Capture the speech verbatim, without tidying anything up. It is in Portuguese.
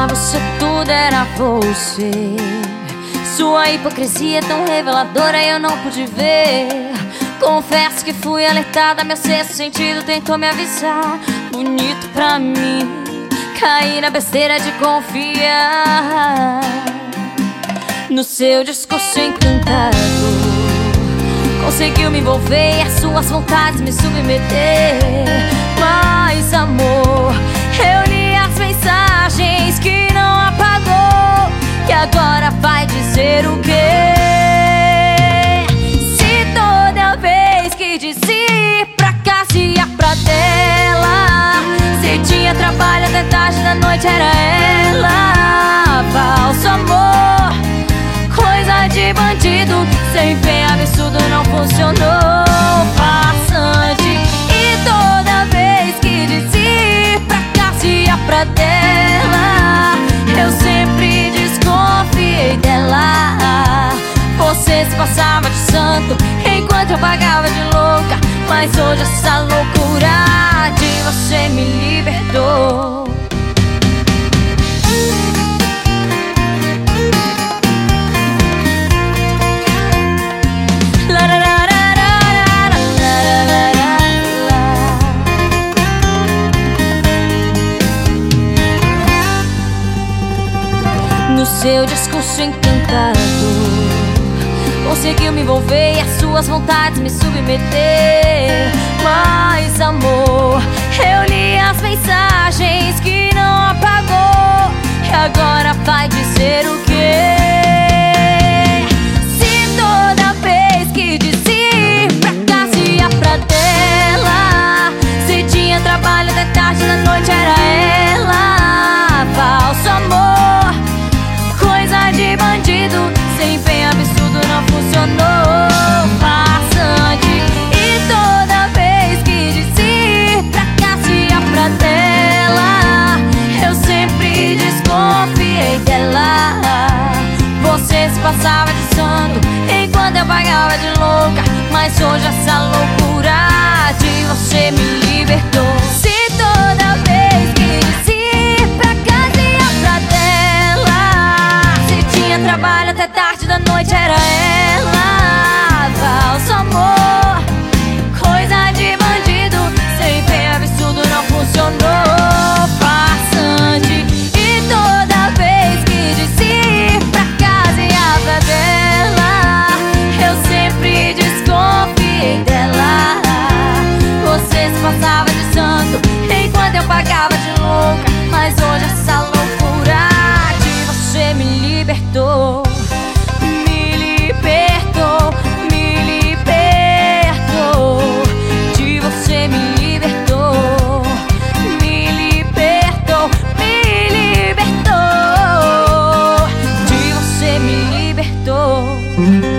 Pra você tudo era você. Sua hipocrisia tão reveladora eu não pude ver. Confesso que fui alertada, meu sexto sentido tentou me avisar. Bonito pra mim, caí na besteira de confiar no seu discurso encantado. Conseguiu me envolver e as suas vontades me submeter. Mas amor, eu li as mensagens que não apagou. E agora vai dizer o quê? Se toda vez que dizia ir pra casa ia pra dela, se tinha trabalho até tarde da noite era ela. Falso amor, coisa de bandido, sem fé absurdo não funcionou. Passante, e toda vez que dizia ir pra casa ia pra dela, eu sempre desconfiei dela. Você se passava de santo enquanto eu pagava de louca, mas hoje essa loucura de você me libertou. No seu discurso encantado, conseguiu me envolver e as suas vontades me submeter. Mas amor, eu li as mensagens que não apagou. E agora vai dizer o quê? Se toda vez que dizia ir pra casa ia pra dela, se tinha trabalho até tarde da noite era ela. Falso amor, coisa de bandido, sem bem absurdo não funcionou. Passante, e toda vez que dizia ir pra casa ia pra dela, eu sempre desconfiei dela. Você se passava de santo enquanto eu pagava de louca, mas hoje essa loucura de você me libertou. Se toda vez que dizia ir pra casa ia pra dela, se tinha trabalho até tarde da noite era ela. Falso amor, coisa de bandido, sem fé absurdo não funcionou. Passante, e toda vez que dizia ir pra casa ia pra dela, eu sempre desconfiei dela. Você se passava de santo enquanto eu pagava de louca, mas hoje essa loucura de você me libertou. Me libertou, me libertou, de você me libertou. Me libertou, me libertou, de você me libertou.